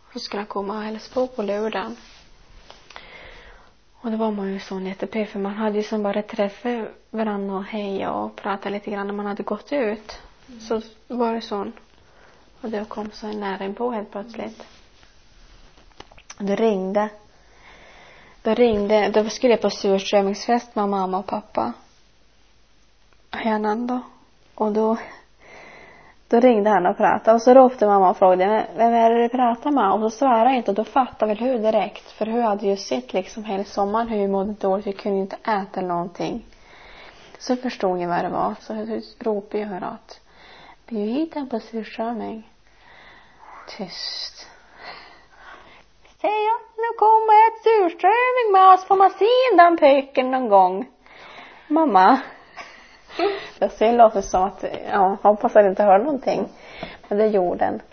Så skulle han komma och hälsa på luren. Och då var man ju sån jättepig, för man hade ju som bara träffat varandra och heja och prata lite grann när man hade gått ut. Så var det sån. Och då kom så nära in på helt plötsligt. Då skulle jag på surströmmingsfest med mamma och pappa. Då. Och då ringde han och pratade. Och så ropte mamma och frågade, vem är det du pratar med? Och så svarade jag inte. Och då fattade väl hur direkt. För hur hade ju sett liksom hela sommaren hur jag mådde dåligt. Vi kunde inte äta någonting. Så förstod jag vad det var. Så ropade jag höra att bjud hit på surströmming. Tyst. Säger jag, nu kommer ett surströmming med oss. Får man se den pöken någon gång? Mamma. Jag ser låter som att, hoppas att jag inte hör någonting. Men det gjorde den.